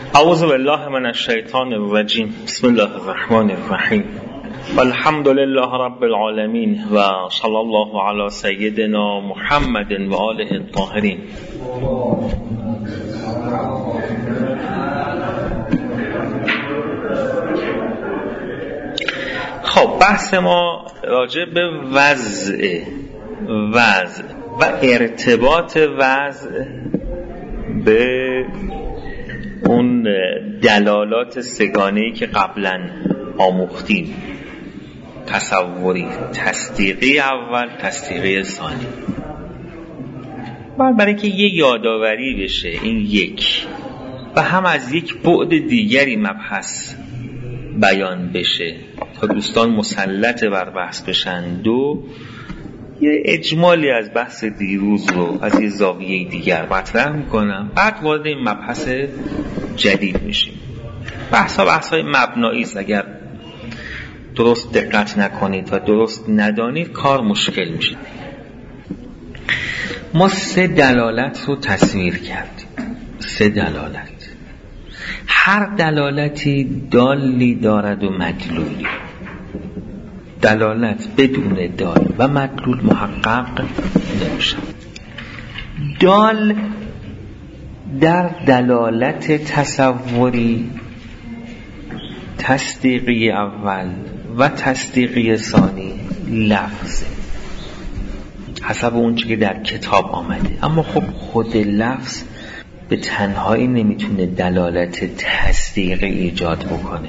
اعوذ بالله من الشیطان الرجیم. بسم الله الرحمن الرحیم. الحمد لله رب العالمین و صلی الله علی سیدنا محمد و آله الطاهرین. خب بحث ما راجع به وضع و ارتباط وضع به اون دلالات سگانه‌ای که قبلا آموختیم، تصوری، تصدیقی اول، تصدیقی ثانی. برای که یه یادآوری بشه این یک و هم از یک بعد دیگری مبحث بیان بشه تا دوستان مسلط بر بحث بشن. دو، یه اجمالی از بحث دیروز رو از یه زاویه دیگر مطرح میکنم، بعد وارد این مبحث جدید میشیم. بحث‌های مبنایی است، اگر درست دقت نکنید و درست ندانید کار مشکل میشه. ما 3 دلالت رو تصویر کردیم. 3 دلالت، هر دلالتی دالی دارد و مدلولی. دلالت بدون دال و مدلول محقق نمیشه. دال در دلالت تصوری، تصدیقی اول و تصدیقی ثانی لفظ حسب اون چیزی که در کتاب آمده. اما خب خود لفظ به تنهایی نمیتونه دلالت تصدیقی ایجاد بکنه.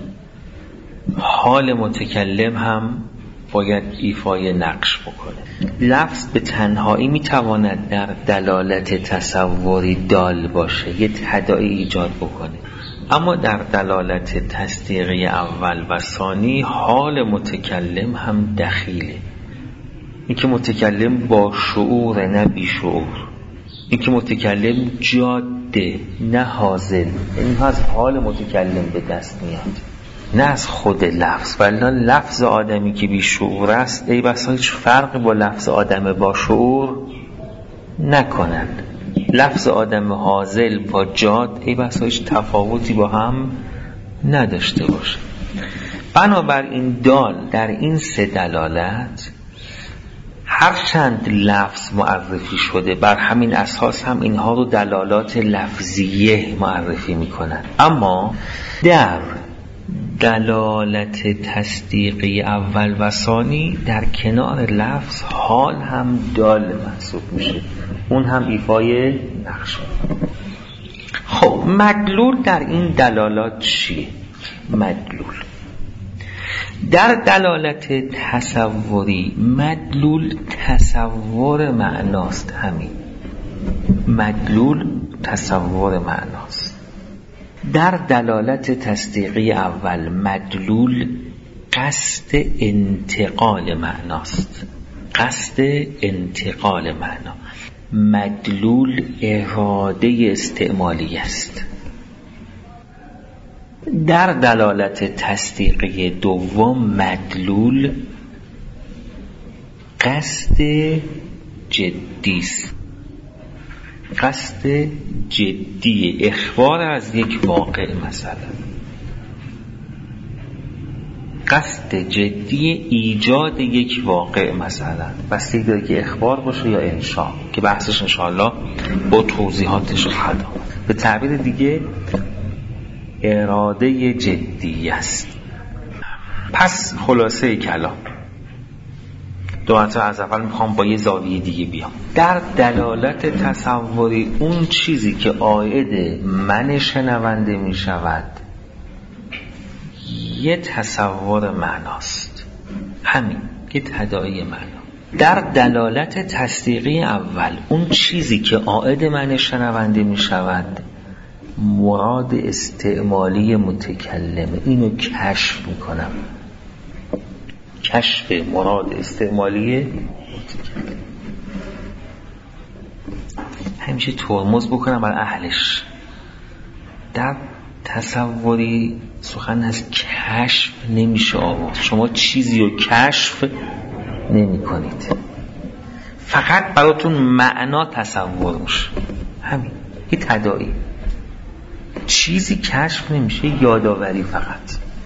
حال متکلم هم باید ایفای نقش بکنه. لفظ به تنهایی میتواند در دلالت تصوری دال باشه، یه تداعی ایجاد بکنه، اما در دلالت تصدیقی اول و ثانی حال متکلم هم دخیله. این که متکلم با شعور نه بی شعور، این که متکلم جاده نه حاضر، این از حال متکلم به دست میاد نه از خود لفظ. ولی لفظ آدمی که بی شعور است ای بسا هیچ فرقی با لفظ آدم با شعور نکنند. لفظ آدم حاضر با جاد ای بسا هیچ تفاوتی با هم نداشته باشه. بنابراین دال در این 3 دلالت هر چند لفظ معرفی شده، بر همین اساس هم اینها رو دلالات لفظیه معرفی میکنن، اما در دلالت تصدیقی اول و ثانی در کنار لفظ حال هم دال محسوب میشه، اون هم ایفای نقش. خب مدلول در این دلالات چیه؟ مدلول در دلالت تصوری، مدلول تصور معناست. همین مدلول تصور معناست. در دلالت تصدیقی اول مدلول قصد انتقال معناست. قصد انتقال معنا. مدلول اراده استعمالی است. در دلالت تصدیقی دوم مدلول قصد جدی است. قصد جدی اخبار از یک واقع، مثلا قصد جدی ایجاد یک واقع، مثلا بستگی داره که اخبار باشه یا انشاء، که بحثش انشاءالله با توضیحاتش خواهد آمد. به تعبیر دیگه اراده جدی است. پس خلاصه کلام دو از اول میخوام با یه زاویه دیگه بیام. در دلالت تصوری اون چیزی که عاید من شنونده میشود یه تصور معناست، همین یه تداعی معنا. در دلالت تصدیقی اول اون چیزی که عاید من شنونده میشود مراد استعمالی متکلمه. اینو کشف میکنم، کشف مراد استعمالی متکلم. همیشه ترمز بکنم بر اهلش. در تصوری سخن از کشف نمیشه آورد. شما چیزی رو کشف نمی کنید، فقط براتون معنا تصور میشه. همین یه تداعی. چیزی کشف نمیشه، یادآوری فقط.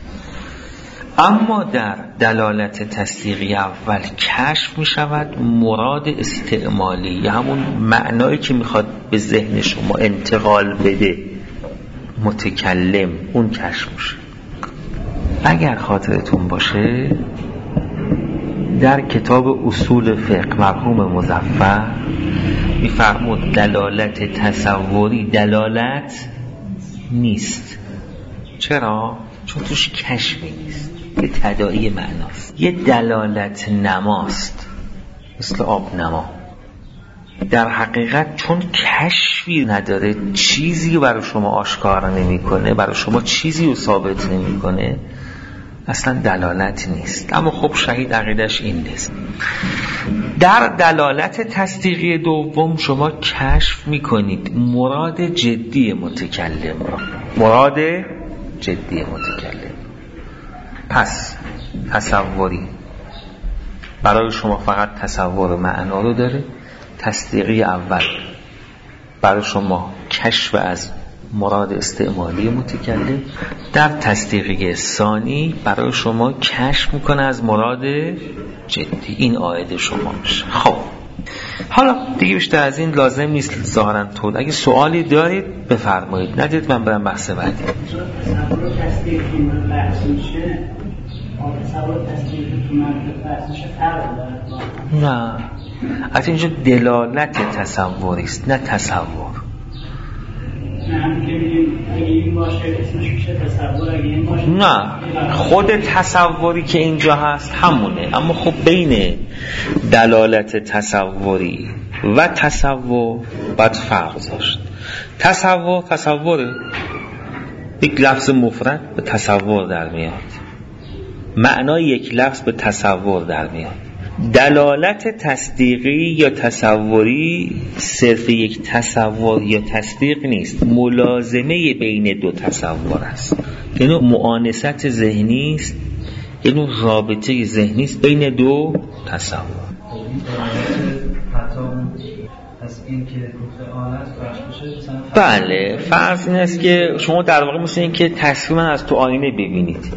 اما در دلالت تصدیقی اول کشف می شود مراد استعمالی، یا همون معنایی که میخواد به ذهن شما انتقال بده متکلم، اون کشف میشه. اگر خاطرتون باشه در کتاب اصول فقه مرحوم مظفر میفرمود دلالت تصوری دلالت نیست. چرا؟ چون توش کشفی نیست، یه تداعی معناست، یه دلالت نماست، مثل آب نما. در حقیقت چون کشفی نداره، چیزی برای شما آشکار نمیکنه، برای شما چیزی رو ثابت نمیکنه، اصلا دلالت نیست. اما خب شهید عقیدش این نیست. در دلالت تصدیقی دوم شما کشف میکنید مراد جدی متکلم را، مراد جدی متکلم. پس تصوری برای شما فقط تصور معنا رو داره. تصدیقی اول برای شما کشف از مراد استعمالی متکلم. در تصدیقی ثانی برای شما کشف میکنه از مراد جدی. این عاید شما میشه. خب حالا دیگه بیشتر از این لازم نیست ظاهرا طول. اگه سوالی دارید بفرمایید، ندید من برم بحث بعدی. نه، از اینجا دلالت تصوری است، نه تصور. نه، خود تصوری که اینجا هست همونه. اما خب بین دلالت تصوری و تصور باید فرق داشت. تصوره یک لفظ مفرد به تصور در میاد، معنای یک لفظ به تصور در میاد. دلالت تصدیقی یا تصوری صرف یک تصور یا تصدیق نیست، ملازمه بین دو تصور است. یه نوع مؤانست ذهنی است، یه نوع رابطه ذهنی است بین دو تصور. بله، فرض این است که شما در واقع مثل این که تصویر من از تو آینه ببینید.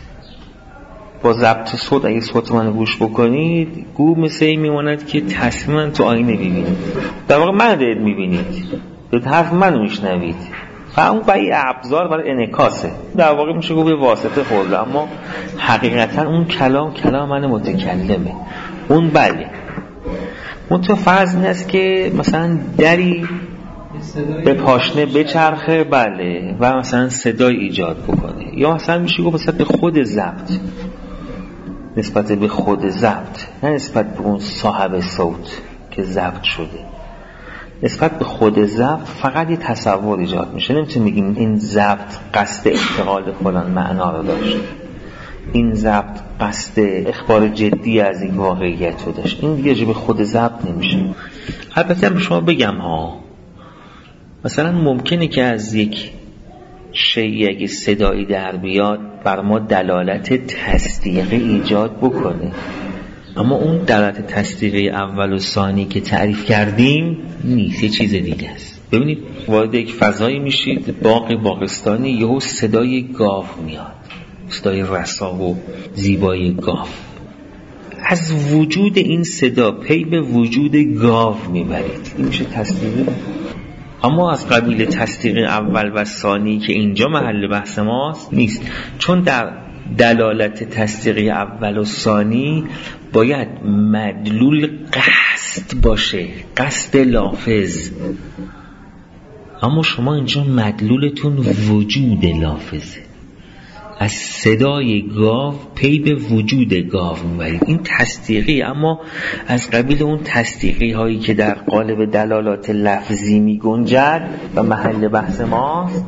با ضبط صوت اگه صوت من گوش بکنید گو مثل این میماند که تصویر من تو آینه ببینید. در واقع من دارید میبینید، دارید حرف منو میشنوید و اون برای ابزار برای انعکاسه. در واقع میشه گفت به واسطه خورده، اما حقیقتا اون کلام من متکلمه. اون بله. اون تو فرض این است که مثلا دری به پاشنه بچرخه، بله، و مثلا صدای ایجاد بکنه. یا مثلا میشه گفت مثلا به خود ضبط، نسبت به خود ضبط، نه نسبت به اون صاحب صوت که ضبط شده. نسبت به خود ضبط فقط یه تصور ایجاد میشه. نمیتونیم بگیم این ضبط قصد انتقال فلان معنا رو داشت، این ضبط قصد اخبار جدی از این واقعیت رو داشت. این دیگه به خود ضبط نمیشه. البته به شما بگم ها، مثلا ممکنه که از یک شیء اگه صدایی در بیاد بر ما دلالت تصدیقی ایجاد بکنه، اما اون دلالت تصدیقی اول و ثانی که تعریف کردیم نیست، یه چیز دیگه است. ببینید وارد یک فضایی میشید، باغستانی، یهو صدای گاو میاد، صدای رسا و زیبای گاو. از وجود این صدا پی به وجود گاو میبرید، این میشه تصدیقی. اما از قبیل تصدیق اول و ثانی که اینجا محل بحث ماست نیست، چون در دلالت تصدیقی اول و ثانی باید مدلول قصد باشه، قصد لافظ. اما شما اینجا مدلولتون وجود لافظه. از صدای گاو پی به وجود گاو میبرید. این تصدیقی، اما از قبیل اون تصدیقی هایی که در قالب دلالات لفظی می گنجد و محل بحث ماست.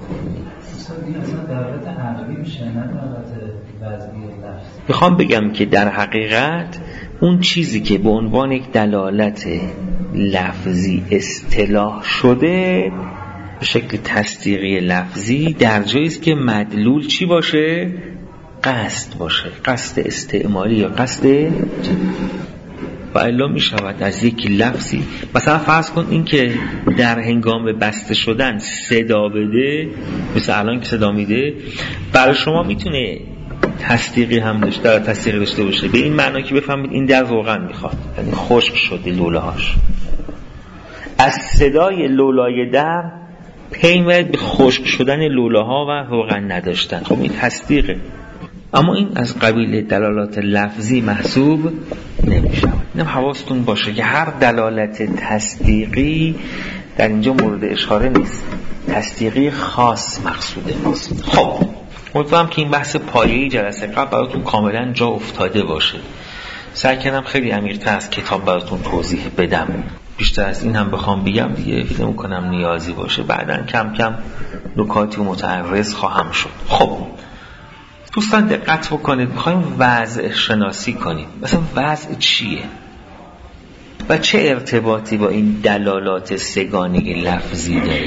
میخوام بگم که در حقیقت اون چیزی که به عنوان یک دلالت لفظی اصطلاح شده به شکل تصدیقی لفظی در جایی است که مدلول چی باشه؟ قصد باشه، قصد استعمالی یا قصد جدی. و الا می شود از یک لفظی، مثلا فرض کن این که در هنگام بسته شدن صدا بده، مثل الان که صدا میده برای شما میتونه تصدیقی هم داشته باشه، به این معنا که بفهمید این در روغن میخواد، یعنی خشک شده لوله‌هاش. از صدای لولای در پی میبرید به خشک شدن لوله‌ها و روغن نداشتن. خب این تصدیقه، اما این از قبیل دلالات لفظی محسوب نمیشه. اینم حواستون باشه که هر دلالت تصدیقی در اینجا مورد اشاره نیست، تصدیقی خاص مقصود ماست. خب امیدوارم که این بحث پایه‌ای جلسه قبل براتون کاملا جا افتاده باشه. سعی کردم خیلی عمیق‌تر از کتاب براتون توضیح بدم، بیشتر از این هم بخوام بگم دیگه فکر می‌کنم نیازی باشه، بعداً کم کم نکاتی متعرض خواهم شد. خب دوستان دقت بکنید، می‌خوایم وضع شناسی کنیم. مثلا وضع چیه و چه ارتباطی با این دلالات سگانه لفظی داره؟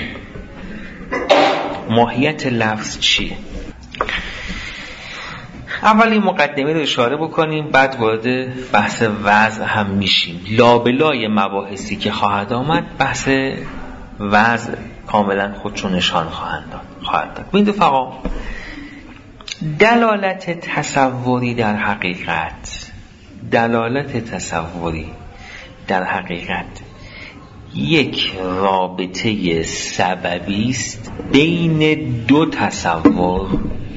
ماهیت لفظ چیه؟ اولی مقدمه رو اشاره بکنیم، بعد وارد بحث وضع هم میشیم. لابلای مباحثی که خواهد آمد بحث وضع کاملا خودشو نشان خواهد داد. ببینید رفقا، دلالت تصوری در حقیقت یک رابطه سببی است بین دو تصور،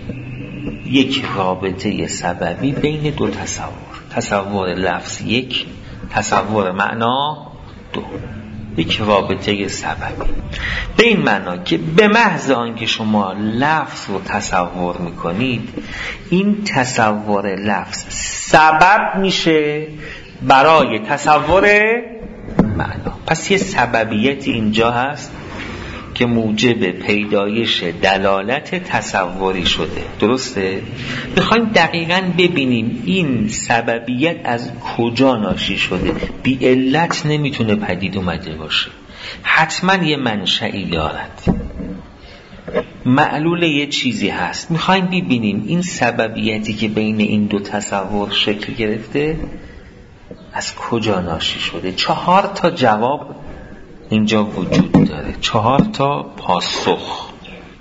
تصور لفظ یک، تصور معنا دو، یک رابطه سببی. به این معنا که به محض آنکه شما لفظ رو تصور میکنید، این تصور لفظ سبب میشه برای تصور معنا. پس یه سببیت اینجا هست که موجب پیدایش دلالت تصوری شده. درسته؟ میخوایم دقیقاً ببینیم این سببیت از کجا ناشی شده. بی علت نمیتونه پدید اومده باشه، حتما یه منشئی دارد، معلول یه چیزی هست. میخوایم ببینیم این سببیتی که بین این دو تصور شکل گرفته از کجا ناشی شده. 4 تا جواب اینجا وجود داره، 4 تا پاسخ.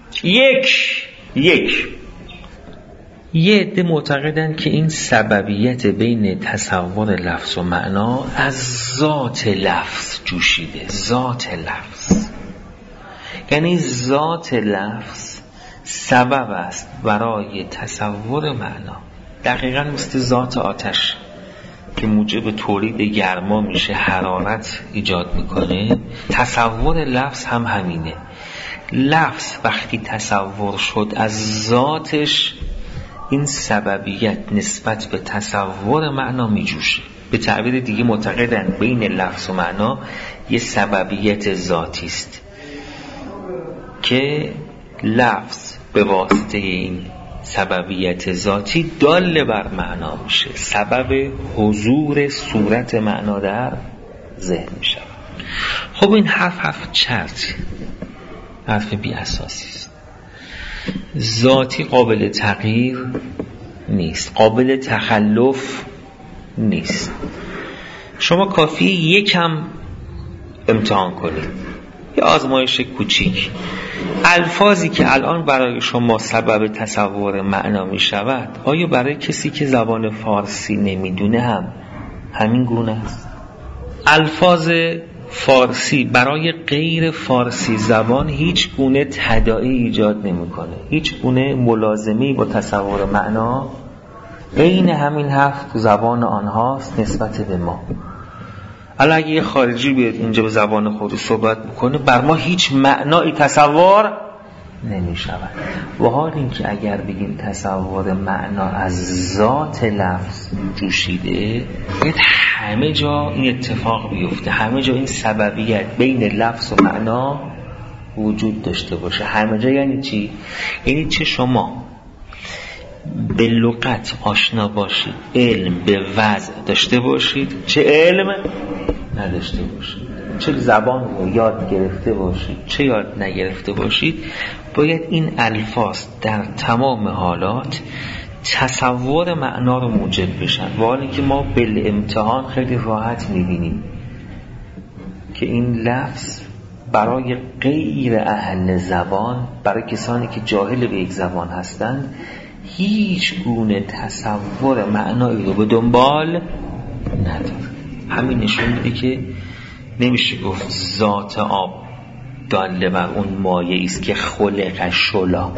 یک یه عده معتقدن که این سببیت بین تصور لفظ و معنا از ذات لفظ جوشیده. ذات لفظ یعنی ذات لفظ سبب است برای تصور معنا. دقیقاً مثل ذات آتش که موجب تولید گرما میشه، حرارت ایجاد میکنه، تصور لفظ هم همینه. لفظ وقتی تصور شد از ذاتش، این سببیت نسبت به تصور معنا میجوشه. به تعبیر دیگه معتقدن بین لفظ و معنا یه سببیت ذاتی است که لفظ به واسطه این سببیت ذاتی دال بر معنا میشه، سبب حضور صورت معنا در ذهن میشه. خب این حرف چرت، حرف بی اساسی است. ذاتی قابل تغییر نیست، قابل تخلف نیست. شما کافیه یکم امتحان کنید، یه آزمایش کوچیک. الفاظی که الان برای شما سبب تصور معنا می شود، آیا برای کسی که زبان فارسی نمیدونه هم همین گونه است؟ الفاظ فارسی برای غیر فارسی زبان هیچ گونه تداعی ایجاد نمیکنه، هیچ گونه ملازمه‌ای با تصور معنا. عین همین حرف تو زبان آنهاست نسبت به ما. حالا اگه یه خارجی بیاد اینجا به زبان خودی صحبت بکنه، بر ما هیچ معنایی تصور نمی شود. و حال این که اگر بگیم تصور معنا از ذات لفظ جوشیده، باید همه جا این اتفاق بیفته، همه جا این سببیت بین لفظ و معنا وجود داشته باشه. همه جا یعنی چی؟ یعنی چه شما به لغت آشنا باشید، علم به وضع داشته باشید، چه علم نداشته باشید، چه زبان رو یاد گرفته باشید، چه یاد نگرفته باشید، باید این الفاظ در تمام حالات تصور معنا رو موجب بشن. و حالی که ما به امتحان خیلی راحت میبینیم که این لفظ برای غیر اهل زبان، برای کسانی که جاهل به یک زبان هستند، هیچ گونه تصور معنایی رو به دنبال نداره. همین نشون میده که نمیشه گفت ذات آب داله بر اون مایه است که خلق شلا،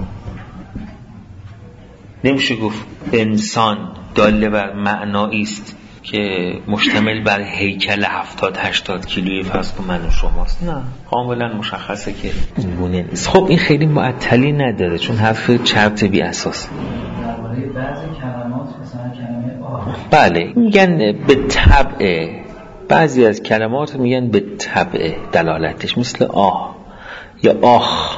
نمیشه گفت انسان داله بر معنایی است که مشتمل بر هیکل 70-80 کیلویی فرض کن من و شماست. نه، کاملا مشخصه که این گونه نیست. خب این خیلی معطلی نداره چون حرف چرت بی اساس. درباره بعضی کلمات مثلا کلمه آه، بله میگن به طبع، بعضی از کلمات میگن به طبع دلالتش، مثل آه یا آخ،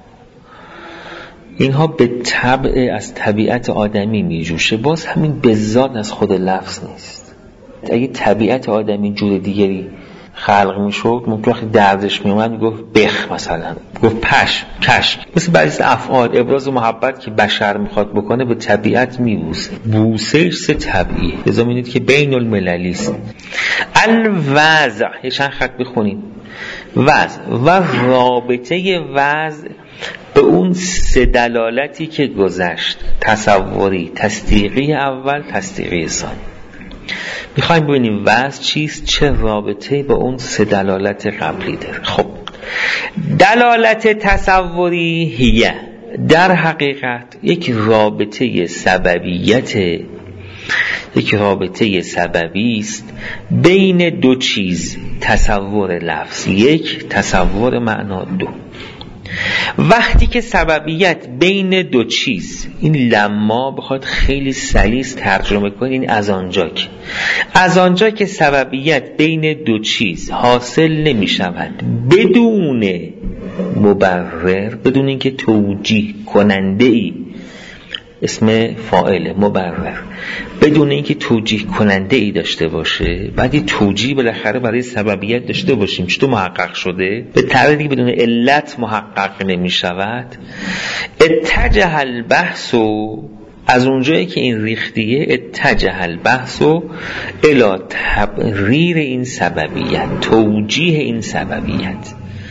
اینها به طبع از طبیعت آدمی میجوشه. باز همین به ذات از خود لفظ نیست. اگه طبیعت آدمی جور دیگری خلق میشد ممکن وقتی دردش میومد میگفت بخ، مثلا گفت پشم، کشک. مثل بعضی افعال ابراز محبت که بشر میخواد بکنه به طبیعت میبوسه، بوسهش سه طبیعیه. لذا میدید که بین المللی است. الوضع، یه چند خط بخونید. وضع و رابطه وضع به اون سه دلالتی که گذشت، تصوری، تصدیقی اول، تصدیقی ثانی. میخوایم ببینیم وضع چیست، چه رابطه با اون سه دلالت قبلی داره. خب دلالت تصوری هیه، در حقیقت یک رابطه سببیت، یک رابطه سببی است بین دو چیز، تصور لفظ یک، تصور معنا دو. وقتی که سببیت بین دو چیز، این لما بخواد خیلی سلیس ترجمه کنین، از آنجا که سببیت بین دو چیز حاصل نمی شود بدون مبرر، بدون اینکه توجیه کننده ای، اسم فاعل مبرر، بدون اینکه توجیه کننده ای داشته باشه، بعد یه توجیه بالاخره برای سببیت داشته باشیم. چطور محقق شده؟ به طریقی بدون علت محقق نمی شود. اتجه البحث، از اونجایی که این ریختیه، اتجه البحث الی تبریر این سببیت، توجیه این سببیت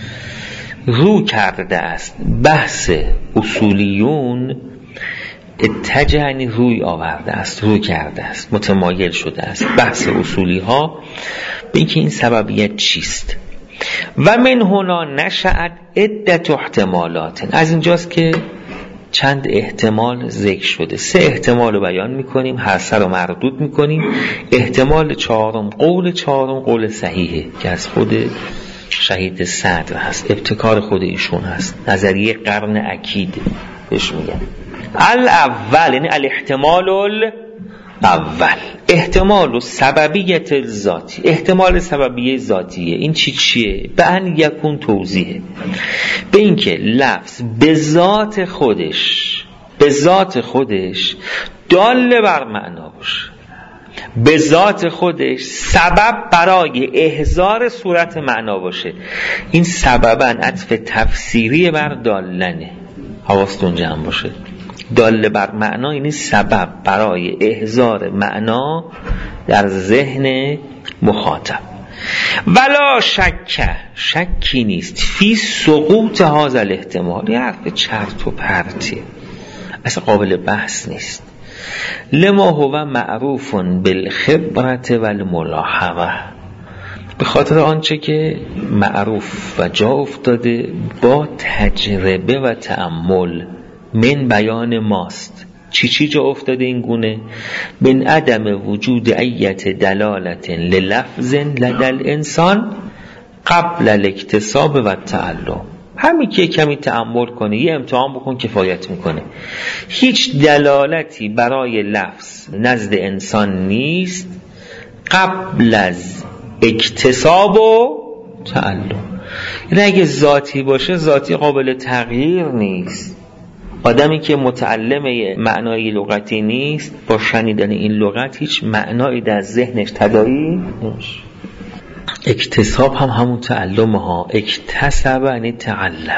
رو کرده است. بحث اصولیون اتجه یعنی روی آورده است، روی کرده است، متمایل شده است. بحث اصولی ها به اینکه این سببیت چیست. و من هنا نشأت عدت احتمالات، از اینجاست که چند احتمال ذکر شده. 3 احتمال رو بیان میکنیم، هر سه رو مردود میکنیم. احتمال چهارم، قول چهارم قول صحیحه که از خود شهید صدر هست، ابتکار خود ایشون هست، نظریه قرن اکید بهش میگن. الاول یعنی الاحتمال الاول، احتمال سببیت ذاتی، احتمال سببیه ذاتیه. این چیه؟ به ان یکون توضیحه، به این که لفظ به ذات خودش دال بر معنا باشه، به ذات خودش سبب برای احضار صورت معنا باشه. این سبباً عطف تفسیری بر دالنه، حواستون جمع باشه. دال بر معنا یعنی سبب برای احضار معنا در ذهن مخاطب. ولا شکی نیست فی سقوط هذا الاحتمال، یه حرف چرت و پرتی، اصلا قابل بحث نیست. لما هو معروف بالخبرت والملاحظه، به خاطر آنچه که معروف و جا افتاده با تجربه و تأمل، من بیان ماست. چی جا افتاده این گونه؟ من عدم وجود ایت دلالت للفظ لدل انسان قبل الاکتساب و تعلم. همین که کمی تأمل کنه، یه امتحان بکن کفایت میکنه. هیچ دلالتی برای لفظ نزد انسان نیست قبل از اکتساب و تعلم. یعنی اگه ذاتی باشه، ذاتی قابل تغییر نیست. آدمی که متعلم معنای لغتی نیست، با شنیدن این لغت هیچ معنایی در ذهنش تداعی نمیشه. اکتساب هم همون تعلم ها، اکتسب یعنی تعلم.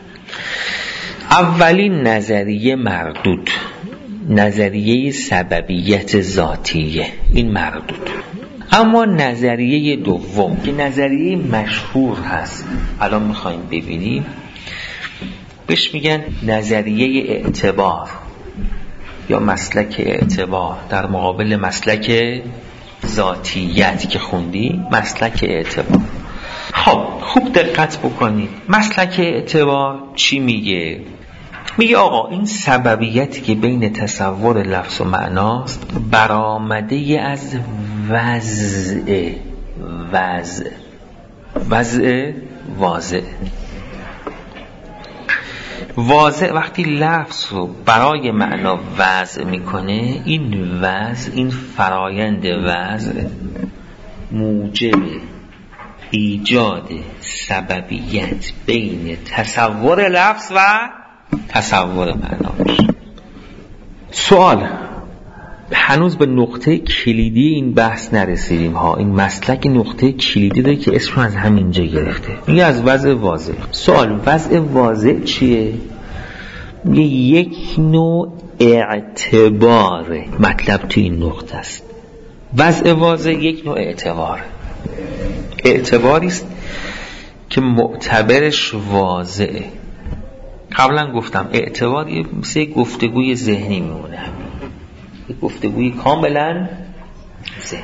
اولین نظریه مردود، نظریه سببیت ذاتیه، این مردود. اما نظریه دوم که نظریه مشهور هست، الان میخوایم ببینیم، بهش میگن نظریه اعتبار یا مسلک اعتبار در مقابل مسلک ذاتیت که خوندی، مسلک اعتبار. خب خوب دقت بکنید، مسلک اعتبار چی میگه؟ میگه آقا این سببیتی که بین تصور لفظ و معناست برآمده از وضع واضع. وقتی لفظ رو برای معنا وضع میکنه، این وضع، این فرایند وضع موجب ایجاد سببیت بین تصور لفظ و تصور معنا باشه. سوال، هنوز به نقطه کلیدی این بحث نرسیدیم ها. این مسلک نقطه کلیدی داره که اسم از همینجا گرفته، میگه از وضع واضح. سوال، وضع واضح چیه؟ میگه یک نوع اعتبار. مطلب تو این نقطه است، وضع واضح یک نوع اعتباری است که معتبرش واضحه. قبلا گفتم اعتباری مثل گفتگوی ذهنی میمونه، یک گفتگوی کاملا ذهنی.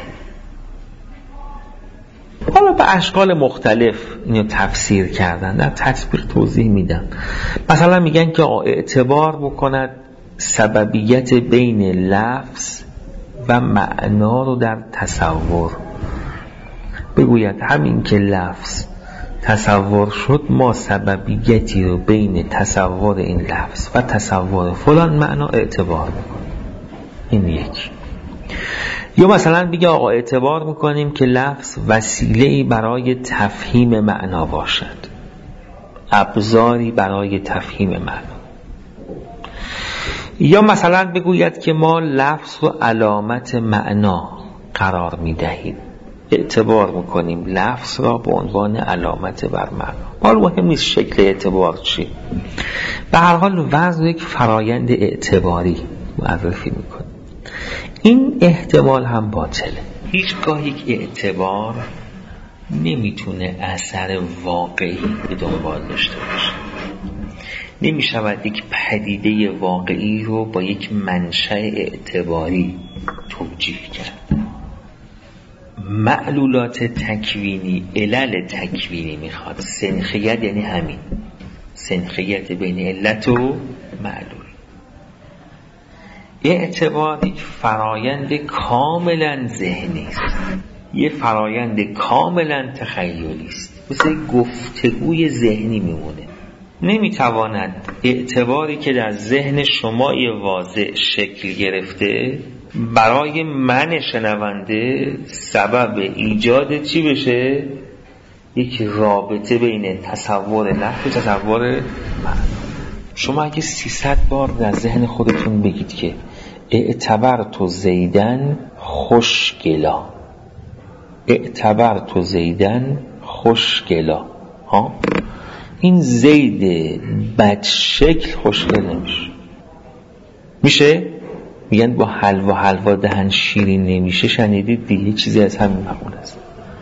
حالا به اشکال مختلف اینو تفسیر کردن، در تطبیق توضیح میدم. مثلا میگن که اعتبار بکند سببیت بین لفظ و معنا رو در تصور، بگوید همین که لفظ تصور شد، ما سببیتی رو بین تصور این لفظ و تصور فلان معنا اعتبار میکنیم. این یک. یا مثلا بگه آقا اعتبار میکنیم که لفظ وسیله‌ای برای تفهیم معنا باشد، ابزاری برای تفهیم معنا. یا مثلا بگوید که ما لفظ رو علامت معنا قرار میدهیم، اعتبار میکنیم لفظ را به عنوان علامت بر معنا. حالا مهم نیست شکل اعتبار چی، به هر حال وضع یک فرایند اعتباری معرفی میکنه. این احتمال هم باطله. هیچگاه یک اعتبار نمیتونه اثر واقعی به دنبال داشته باشه. نمیشود یک پدیده واقعی رو با یک منشأ اعتباری توجیه کرد. معلولات تکوینی، علل تکوینی میخواد. سنخیت یعنی همین، سنخیت بین علت و معلول. اعتبار یک فرایند کاملا ذهنی است، یه فرایند کاملا تخیلی است، مثل گفتگوی ذهنی میمونه. نمیتواند اعتباری که در ذهن شما واضح شکل گرفته برای من شنونده سبب ایجاد چی بشه؟ یک رابطه بین تصور لفظ و تصور معنا. شما اگه 300 بار در ذهن خودتون بگید که اعتبرت زیدن خوشگلا، اعتبرت زیدن خوشگلا، ها، این زید بد شکل خوشگل نمیشه. میشه؟ میگن با حلوا دهن شیرین نمیشه. شنیدید دیگه، چیزی از همین مقوله است.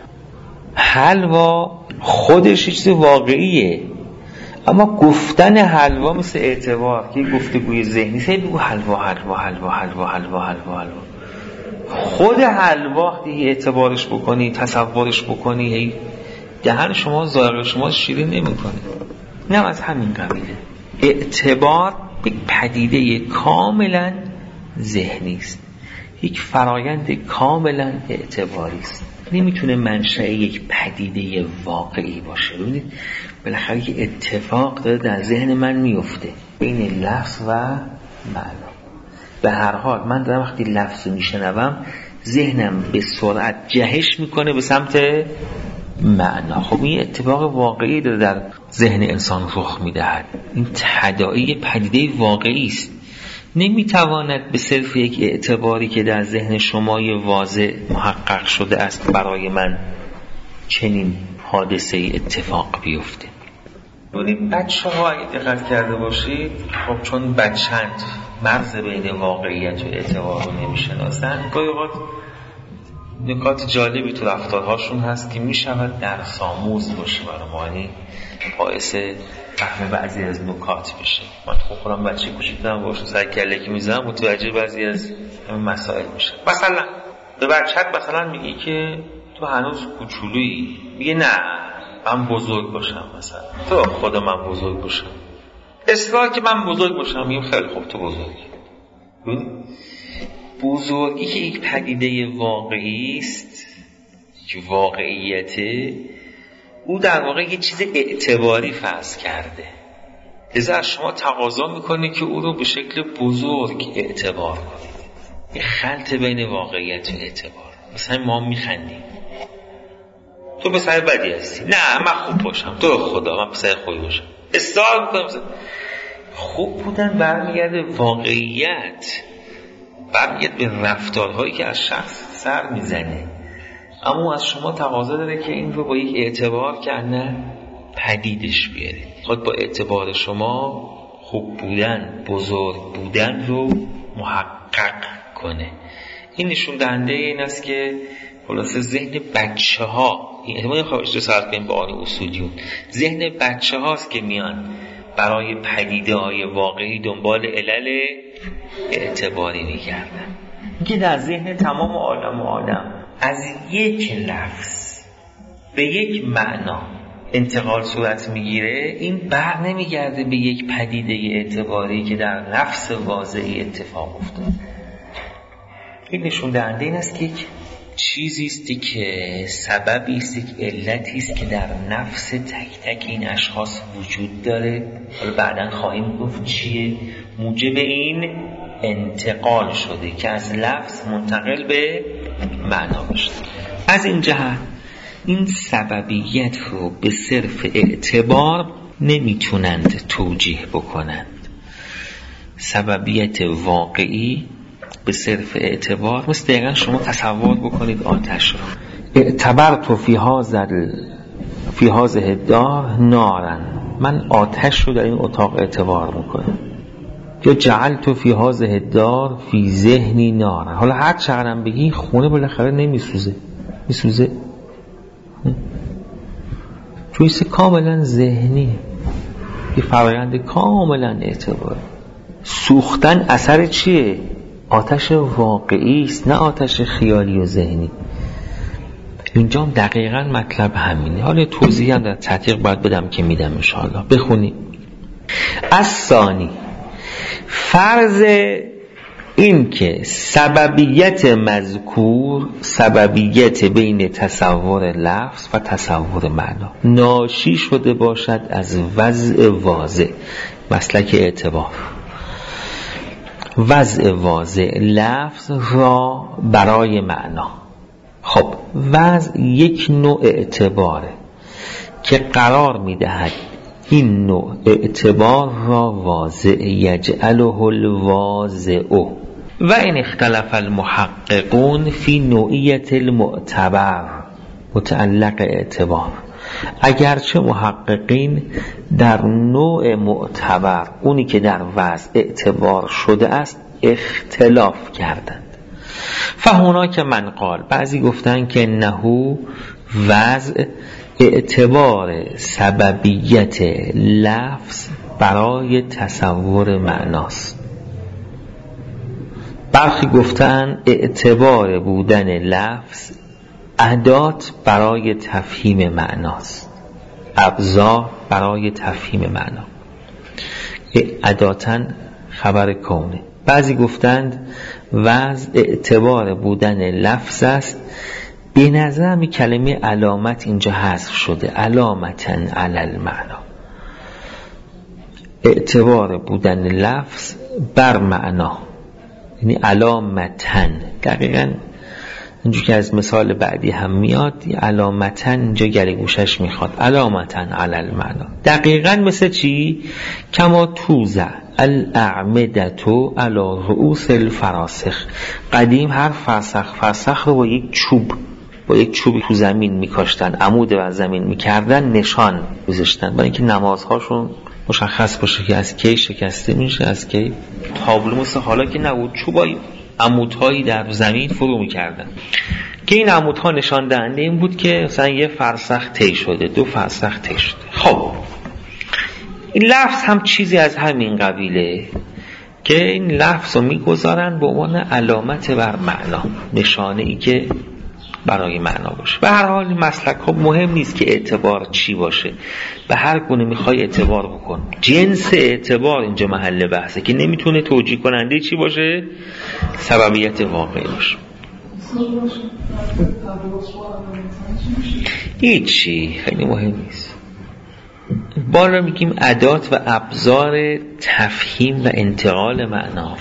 حلوا خودش چیز واقعیه، اما گفتن حلوا مثل اعتبار که گفتگوی ذهنی است. بگو حلوا حلوا حلوا حلوا حلوا حلوا حلوا. خود حلوا وقتی اعتبارش بکنی، تصورش بکنی، هی دهن شما، ظاهر شما شیرین نمیکنه. نه، از همین قبیله. اعتبار یک پدیده کاملا ذهنی است، یک فرایند کاملا اعتباری است. نمیتونه منشأ یک پدیده واقعی باشه. ببینید بالاخره یک اتفاق داره در ذهن من میفته بین لفظ و معنا. به هر حال من دارم وقتی لفظ میشنوم ذهنم به سرعت جهش میکنه به سمت معنا. خب این اتفاق واقعی داره در ذهن انسان رخ میدهد. این تداعی پدیده واقعی است. نمیتواند به صرف یک اعتباری که در ذهن شما واضح محقق شده است برای من چنین حادثه اتفاق بیفته. بچه ها اگه دقت کرده باشید، خب چون بچند مرز بین واقعیت و اعتبار رو نمیشناسن، گاهی اوقات نکات جالبی تو رفتارهاشون هست که میشود درس آموز باشه برای ما، یعنی باعث فهم بعضی از نکات بشه. من خودم بچه کوچیک دارم باشم سر کله که میزنم متوجه بعضی از مسائل میشه. مثلا به بچه‌ت مثلا میگی که تو هنوز کوچولویی، میگه نه من بزرگ باشم، مثلا تو خدا من بزرگ باشم، اصرار که من بزرگ باشم. میگم خیلی خوب تو بزرگی. بزرگی که یک پدیده واقعی است، که واقعیته، او در واقع یه چیز اعتباری فرض کرده، لذا از شما تقاضا میکنه که او رو به شکل بزرگ اعتبار کنید. یه خلط بین واقعیت و اعتبار. مثلا ما میخندیم، تو پسر بدی هستی، نه من خوب باشم، تو خدا من پسر خوبی باشم، اصرار میکنم. مثلا خوب بودن برمیگرده واقعیت، برمیگرده به رفتارهایی که از شخص سر میزنه، اما از شما تقاضا داره که این رو با یک اعتبار که نه پدیدش بیارید. خود با اعتبار شما خوب بودن، بزرگ بودن رو محقق کنه. این نشون دهنده این است که خلاصه ذهن بچه ها، این خواهش رو سرد کنیم به آن اصولیون، ذهن بچه هاست که میان برای پدیده های واقعی دنبال علل اعتباری میگردن. که در ذهن تمام عالم و آدم از یک لفظ به یک معنا انتقال صورت میگیره، این بر نمیگرده به یک پدیده اعتباری که در نفس واضحی اتفاق افتاده. این نشون دهنده این است که یک چیزی است که سببی است، یک علتی است که در نفس تک تک این اشخاص وجود داره. حالا بعداً خواهیم گفت چیه موجب این انتقال شده که از لفظ منتقل به معنا بشه. از این جهت این سببیت رو به صرف اعتبار نمیتونند توجیه بکنند. سببیت واقعی به صرف اعتبار، مثل دقیقا شما تصور بکنید آتش رو. اعتبرت فی هذه الدار نارا، من آتش رو در این اتاق اعتبار میکنم. یا جعلت فی هذه الدار فی ذهنی نارا، حالا هر چقدرم بگی خونه بالاخره نمیسوزه، میسوزه چویس کاملا ذهنی، یه فرآیند کاملا اعتباری. سوختن اثر چیه؟ آتش واقعی است، نه آتش خیالی و ذهنی. اینجا دقیقاً مطلب همینه. حالا توضیح هم در تحقیق باید بدم که میدم انشاءالله. بخونی. از ثانی، فرض این که سببیت مذکور، سببیت بین تصور لفظ و تصور معنا، ناشی شده باشد از وضع واضح، مسلک اعتبار، وضع واضح لفظ را برای معنا. خب وضع یک نوع اعتباره که قرار میدهد این نوع اعتبار را واضع، یجعله الواضع. و این اختلف المحققون فی نوعیت المعتبر متعلق اعتبار، اگرچه محققین در نوع معتبر، اونی که در وضع اعتبار شده است، اختلاف کردند. فهونا که من قال، بعضی گفتن که نهو وضع اعتبار سببیت لفظ برای تصور معناست. برخی گفتن اعتبار بودن لفظ ادات برای تفهیم معناست، ابزار برای تفهیم معنا، اداتن خبر کونه. بعضی گفتند وضع اعتبار بودن لفظ است. به نظر می کلمه علامت اینجا حذف شده، علامتن علی المعنا، اعتبار بودن لفظ بر معنا، یعنی علامتن. دقیقاً اینجور که از مثال بعدی هم میاد، علامتن اینجا گره گوشش میخواد، علامتن علی المعنا. دقیقاً مثل چی؟ کما توزع الاعمدتو علی رؤوس الفراسخ. قدیم هر فرسخ رو با یک چوب تو زمین میکاشتن، عمود بر زمین میکردن، نشان گذاشتن برای اینکه نمازهاشون مشخص باشه که از کی شکسته میشه، از کی. تابلو مثل حالا که نبود، چوبای عمودهایی در زمین فرو میکردن. که این عمودها نشان دهنده این بود که مثلا 1 فرسخ طی شده، 2 فرسخ طی شده. خب این لفظ هم چیزی از همین قبیله که این لفظ رو میگذارن به عنوان علامت بر معنا، نشانه ای که برای معنا باشه. به هر حال این مسلک ها مهم نیست که اعتبار چی باشه، به هر گونه میخوای اعتبار بکن. جنس اعتبار اینجا محل بحثه که نمیتونه توجیه کننده چی باشه؟ سببیت واقعی باشه. هیچی خیلی مهم نیست. بالا میگیم ادات و ابزار تفهیم و انتقال معنا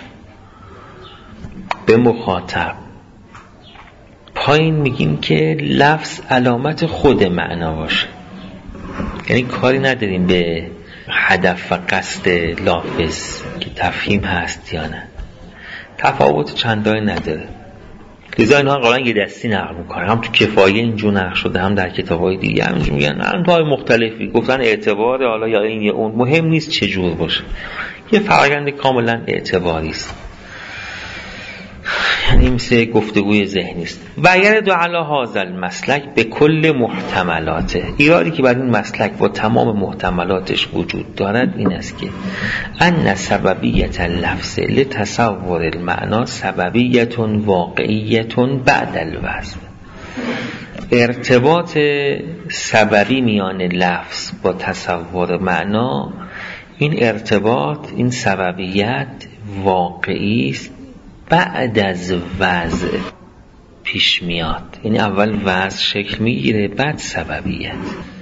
به مخاطب، پایین میگیم که لفظ علامت خود معنا باشه، یعنی کاری نداریم به هدف و قصد لافظ که تفهیم هست یا نه، تفاوت چندانی نداره. لذا اینها قرآن یه دستی نقل میکنه، هم تو کفایه اینجور نقل شده، هم در کتاب‌های دیگه همینجور میگن انواع مختلفی گفتن اعتبار حالا یا این یا اون، مهم نیست چه جور باشه، یه فرآیند کاملا اعتباری است، یعنی مثل گفتگوی ذهنی است. و یرد علی هذا المسلک به کل محتملاته، ایرادی که بر این مسلک با تمام محتملاتش وجود دارد این است که ان سببیت اللفظ لتصور المعنا سببیت واقعیت بعد الوضع. ارتباط سببی میان لفظ با تصور معنا، این ارتباط، این سببیت واقعی است بعد از وضع پیش میاد، یعنی اول وضع شکل میگیره بعد سببیت.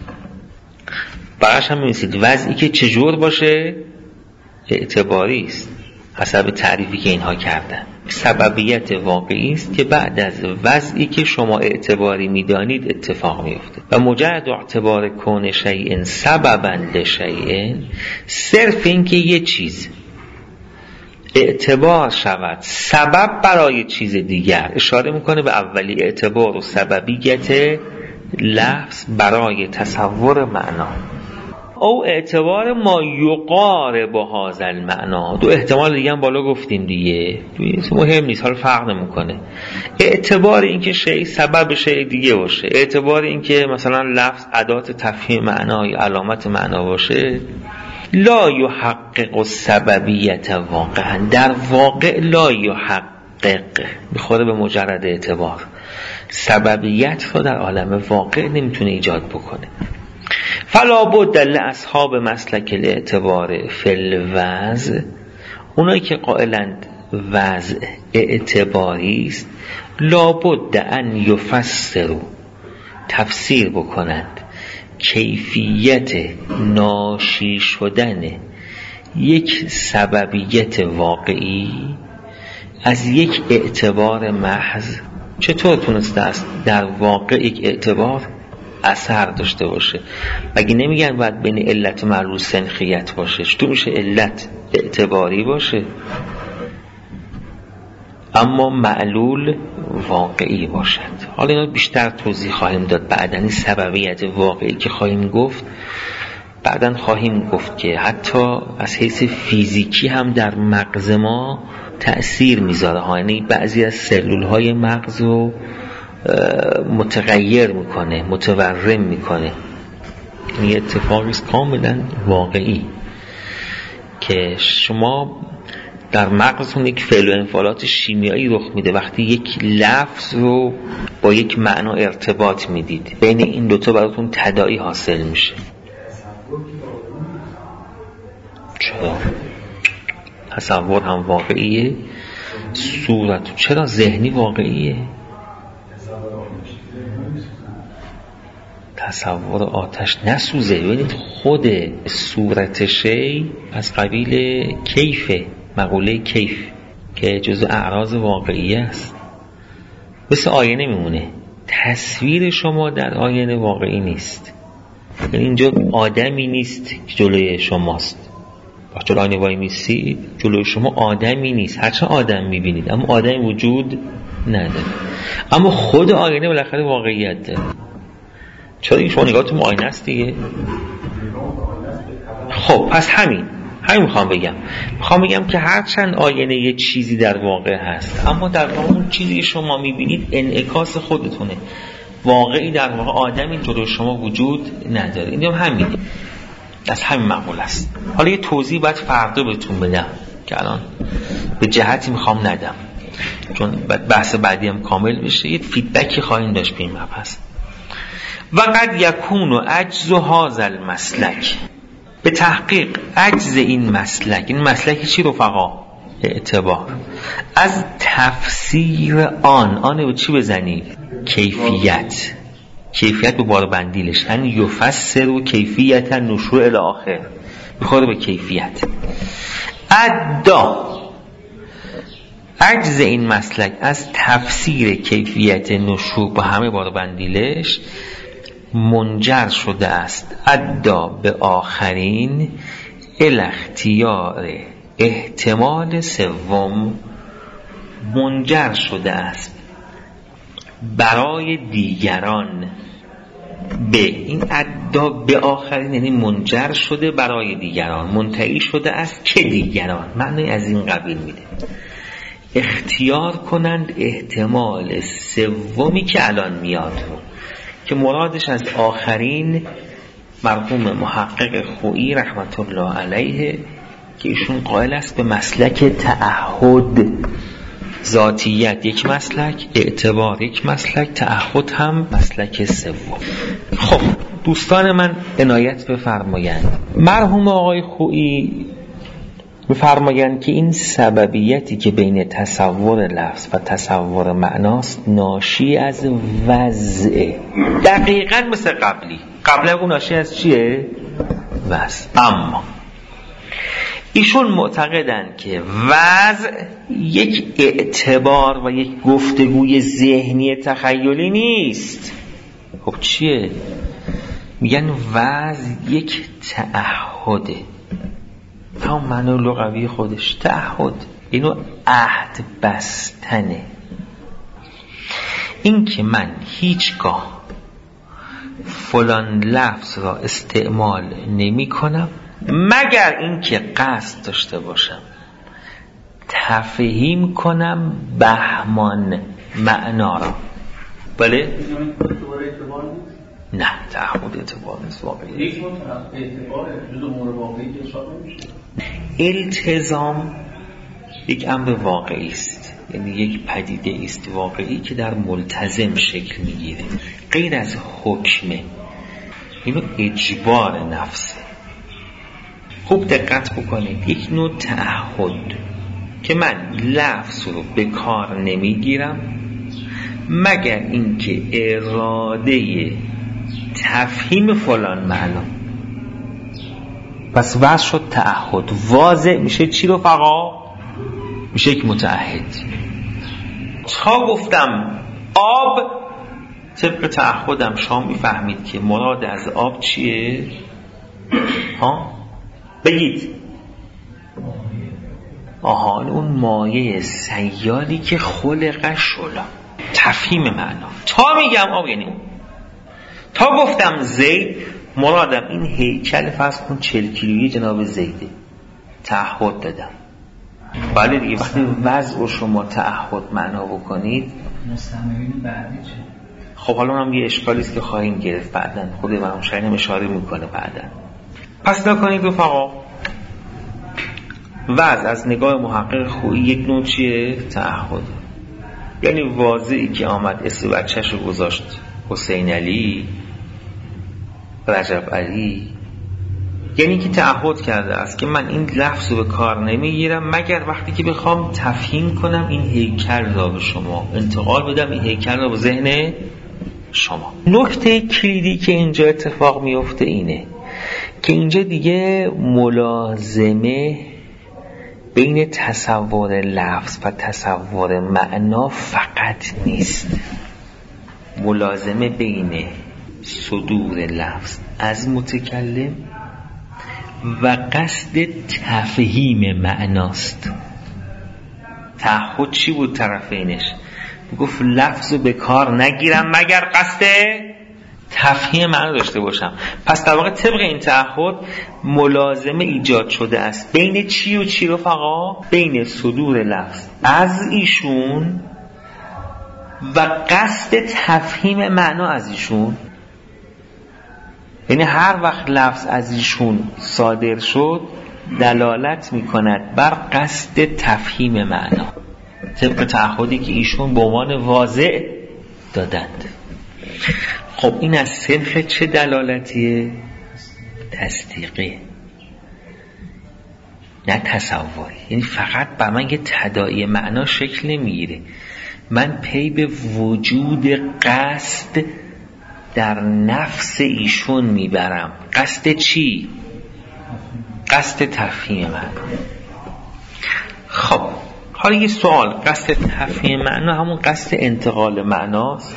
برایش هم می‌نویسید وضعی که چجور باشه؟ اعتباری است حسب تعریفی که اینها کردن. سببیت واقعی است که بعد از وضعی که شما اعتباری میدانید اتفاق میفته. و مجرد اعتبار کون شیء سببا لشیء، صرف این که یه چیز اعتبار شود سبب برای چیز دیگر، اشاره میکنه به اولی اعتبار و سببیت لفظ برای تصور معنا، او اعتبار ما یقارب هذا المعنا. دو احتمال دیگه هم بالا گفتیم دیگه، مهم نیست، حالا فرق نمیکنه. اعتبار این که شیء سبب شیء دیگه باشه، اعتبار این که مثلا لفظ ادات تفهیم معنا یا علامت معنا باشه، لا یحقق السببیت واقعا، در واقع لا یحقق، میخوره به مجرد اعتبار، سببیت رو در عالم واقع نمیتونه ایجاد بکنه. فلا بد لاصحاب مسلک الاعتبار فی الوضع، اونایی که قائلند وضع اعتباری است، لا بد ان یفسروا، تفسیر بکنند کیفیت ناشی شدن یک سببیت واقعی از یک اعتبار محض. چطور تونسته است در واقع یک اعتبار اثر داشته باشه؟ مگه نمیگن باید بین علت و معلول سنخیت باشه؟ چطور میشه علت اعتباری باشه اما معلول واقعی باشد؟ حالا اینا بیشتر توضیح خواهیم داد بعدن. این سببیت واقعی که خواهیم گفت بعدن خواهیم گفت که حتی از حیث فیزیکی هم در مغز ما تأثیر میذاره، یعنی بعضی از سلول های مغز رو متغیر میکنه، متورم میکنه. این اتفاقی است کاملا واقعی که شما در مغزتون یک فعل و انفعالات شیمیایی رخ میده وقتی یک لفظ رو با یک معنا ارتباط میدید، بین این دوتا براتون تداعی حاصل میشه. چرا؟ تصور هم واقعیه، صورت چرا ذهنی واقعیه؟ تصور آتش نسوزه. ببینید خود صورت شی از قبیل کیفه، مقوله کیف که جزء اعراض واقعیه است. مثل آینه میمونه، تصویر شما در آینه واقعی نیست. اینجا آدمی نیست که جلوی شماست، وقتی جلوی آینه وای میسید جلوی شما آدمی نیست، هرچند آدم میبینید اما آدمی وجود نداره. اما خود آینه بالاخره واقعیت داره. چرا این شما نگاهتون آینه است دیگه. خب پس همین میخوام بگم که هرچند آینه یه چیزی در واقع هست، اما در واقع اون چیزی شما میبینید انعکاس خودتونه. واقعی در واقع آدمی جلوی شما وجود نداره. این همینه، از همین مقوله است. حالا یه توضیح باید فردا بهتون بدم که الان به جهتی میخوام ندم، چون بحث بعدی هم کامل بشه. یه فیدبکی خواهیم داشت به این مبحث. و قد یکون عجز هذا المسلک، به تحقیق عجز این مسلک چی رفقا؟ اعتبار. از تفسیر آن رو چی بزنید؟ کیفیت به بار بندیلش، ان یفسر و کیفیت نشوء الی آخر، میخوره به کیفیت. عجز این مسلک از تفسیر کیفیت نشوء با همه بار بندیلش منجر شده است ادعا به آخرین الاختیار احتمال سوم، منجر شده است برای دیگران به این ادعا به آخرین، یعنی منجر شده برای دیگران، منتهی شده است که دیگران معنی از این قبیل میده، اختیار کنند احتمال سومی که الان میاد رو، که مرادش از آخرین مرحوم محقق خویی رحمت الله علیه که ایشون قائل است به مسلک تعهد. ذاتیت یک مسلک، اعتبار یک مسلک، تعهد هم مسلک سوم. خب دوستان من عنایت بفرمایند، مرحوم آقای خویی بفرمایند که این سببیتی که بین تصور لفظ و تصور معناست ناشی از وضع، دقیقاً مثل قبل اون ناشی از چیه؟ وضع. اما ایشون معتقدند که وضع یک اعتبار و یک گفتگوی ذهنی تخیلی نیست. خب چیه؟ میگن وضع یک تعهده، همون معنی لغوی خودش تعهد، اینو عهد بستنه. این که من هیچگاه فلان لفظ را استعمال نمی کنم مگر اینکه قصد داشته باشم تفهیم کنم بهمان معنا را. بله؟ نه، تعهد اعتبار نیست واقعی. التزام یک امر واقعی است، یعنی یک پدیده است واقعی که در ملتزم شکل میگیره، غیر از حکمه. اینو اجبار نفسه. خوب دقت بکنید، یک نوع تعهد که من لفظ رو به کار نمیگیرم مگر اینکه اراده تفهیم فلان معنا. پس وضع شد تعهد. واضح میشه چی رو فقا؟ میشه یک متعهد. تا گفتم آب، طبق تعهدم شما میفهمید که مراد از آب چیه؟ بگید. اون مایه سیالی که خلق شلا، تفهیم معنا. تا میگم آب یعنی، تا گفتم زید، مرادم این هیکل فرض کن 40 کیلویی جناب زیده، تعهد دادم. بله دیگه، وقتی وضع رو شما تعهد معنا بکنید، مستعملین بعدی چه؟ خب حالا هم یه اشکالی است که خواهیم گرفت بعداً، خود مرحوم شاهین اشاره میکنه بعداً. پس نکنید رفقا، وضع از نگاه محقق خویی یک نوع چیه؟ تعهد. یعنی واضحی که آمد اسم بچه‌ش رو گذاشت حسین علی، رجب علی، یعنی که تعهد کرده است که من این لفظ رو به کار نمیگیرم مگر وقتی که بخوام تفهیم کنم این هیکل را به شما، انتقال بدم این هیکل را به ذهن شما. نکته کلیدی که اینجا اتفاق میفته اینه که اینجا دیگه ملازمه بین تصور لفظ و تصور معنا فقط نیست، ملازمه بین صدور لفظ از متکلم و قصد تفهیم معناست. تعهد چی بود طرفینش؟ گفت لفظ رو به کار نگیرم مگر قصد تفهیم معنا داشته باشم. پس در واقع طبق این تعهد ملازمه ایجاد شده است بین چی و چی رفقا؟ بین صدور لفظ از ایشون و قصد تفهیم معنا از ایشون. یعنی هر وقت لفظ از ایشون صادر شد دلالت میکند بر قصد تفهیم معنا طبق تعهدی که ایشون به عنوان واضع دادند. خب این از صنف چه دلالتیه؟ تصدیقی، نه تصوری. یعنی فقط بر من یه تداعی معنا شکل نمیگیره، من پی به وجود قصد در نفس ایشون میبرم. قصد چی؟ قصد تفهیم معنا. خب حالا یه سوال، قصد تفهیم معنا همون قصد انتقال معناست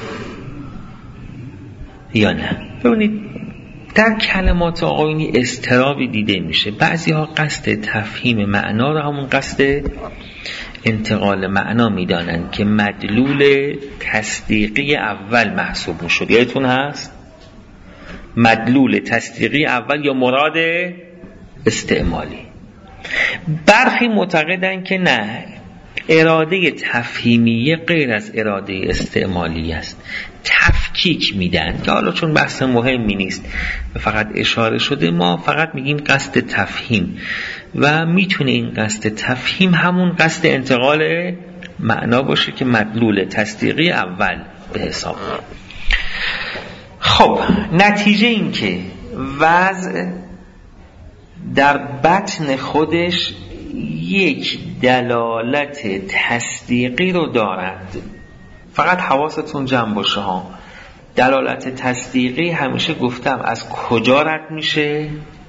یا نه؟ ببینید در کلمات آقایونی اضطرابی دیده میشه. بعضی ها قصد تفهیم معنا رو همون قصد انتقال معنا میدانند که مدلول تصدیقی اول محسوب میشد. یادتون هست؟ مدلول تصدیقی اول یا مراد استعمالی. برخی معتقدند که نه، اراده تفهیمیه غیر از اراده استعمالی است. تفکیک میدن که حالا چون بحث مهمی نیست فقط اشاره شده، ما فقط میگیم قصد تفهیم و میتونه این قصد تفهیم همون قصد انتقال معنا باشه که مدلول تصدیقی اول به حساب. خب نتیجه این که وضع در بطن خودش یک دلالت تصدیقی رو دارد. فقط حواستون جمع باشه ها. دلالت تصدیقی همیشه گفتم از کجا رد میشه؟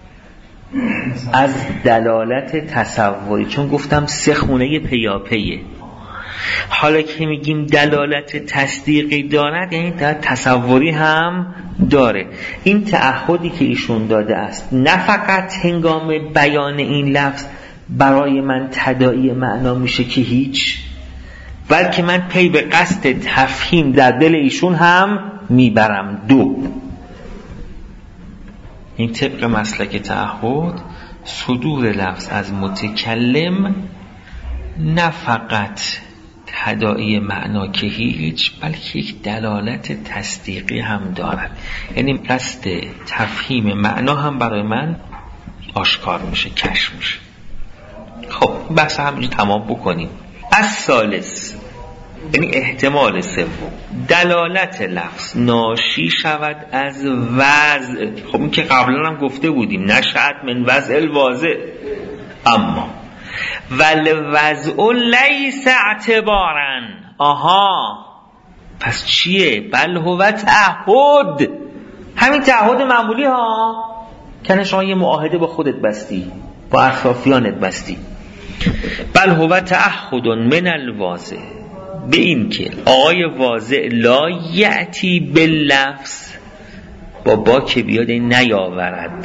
از دلالت تصوری، چون گفتم سه خونه پیاپیه. حالا که میگیم دلالت تصدیقی دارد یعنی تصوری هم داره. این تعهدی که ایشون داده است نه فقط هنگام بیان این لفظ برای من تداعی معنا میشه که هیچ، بلکه من پی به قصد تفهیم در دل ایشون هم میبرم. دو، این طبق مسلک تعهد صدور لفظ از متکلم نه فقط تداعی معنا که هیچ، بلکه یک دلالت تصدیقی هم دارد. یعنی قصد تفهیم معنا هم برای من آشکار میشه، کشف میشه. خب بحث همینجا تمام بکنیم. از ثالث، یعنی احتمال سوم، دلالت لفظ ناشی شود از وضع. خب این که قبلا هم گفته بودیم نشأت من وضع الواضع، اما والوضع لیس اعتبارا. آها پس چیه؟ بل هو تعهد. همین تعهد معمولی ها، کنه شما یه معاهده با خودت بستی، با اطرافیانت بستی. بل هو تعهد من الواضع، به این که آقای واضع لا یأتی باللفظ، با که بیاد نیاورد،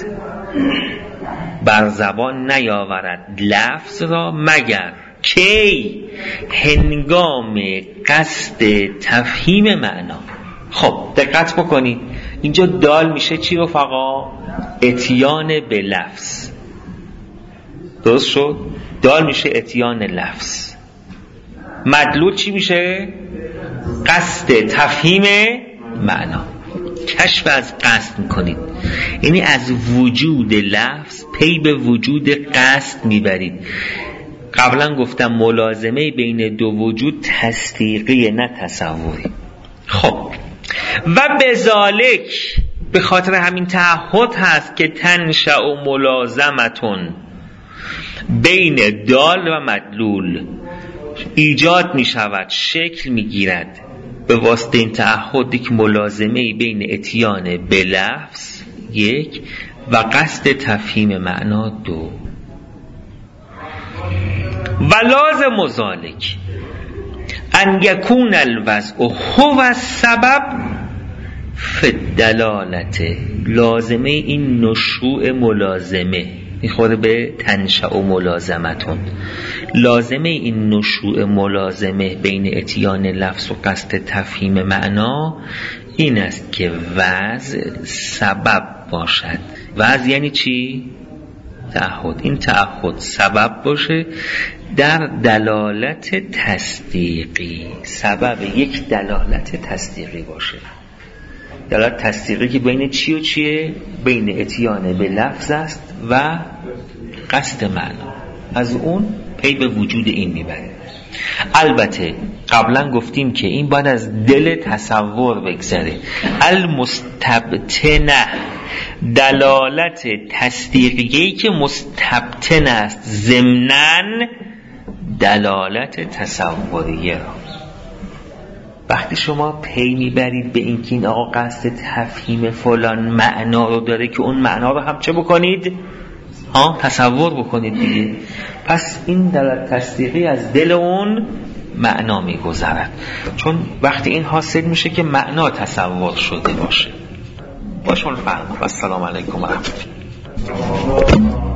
بر زبان نیاورد لفظ را مگر کی؟ هنگام قصد تفهیم معنا. خب دقت بکنید اینجا دال میشه چی رفقا؟ اتیان به لفظ. درست شد؟ دال میشه اتیان لفظ. مدلول چی میشه؟ قصد تفهیم معنا. کشف از قصد میکنید، یعنی از وجود لفظ پی به وجود قصد میبرید. قبلا گفتم ملازمه بین دو وجود تصدیقی نه تصوری. خب و بذالک، به خاطر همین تعهد هست که تنشأ و ملازمتون بین دال و مدلول ایجاد می شود، شکل می گیرد به واسطه این تعهدی که ملازمه بین اتیان به لفظ یک و قصد تفهیم معنا دو. و لازم ذالک ان یکون الوضع هو السبب فی الدلالت. لازمه این نشوء ملازمه میخوره به تنشأ و ملازمتون. لازمه این نشوء ملازمه بین اتیان لفظ و قصد تفهیم معنا این است که وضع سبب باشد. وضع یعنی چی؟ تعهد. این تعهد سبب باشه در دلالت تصدیقی، سبب یک دلالت تصدیقی باشه. دلالت تصدیقی که بین چی و چیه؟ بین اتیان به لفظ است و قصد معنا، از اون پی به وجود این میبره. البته قبلا گفتیم که این باید از دل تصور بگذره. المستبطنه، دلالت تصدیقی که مستبطن است ضمناً دلالت تصوریه را. وقتی شما پی میبرید به اینکه این آقا قصد تفهیم فلان معنا رو داره که اون معنا رو هم چه بکنید؟ تصور بکنید دیگه. پس این دلالت تصدیقی از دل اون معنا میگذرد، چون وقتی این حاصل میشه که معنا تصور شده باشه. باشون فهم. السلام علیکم و رحمت الله.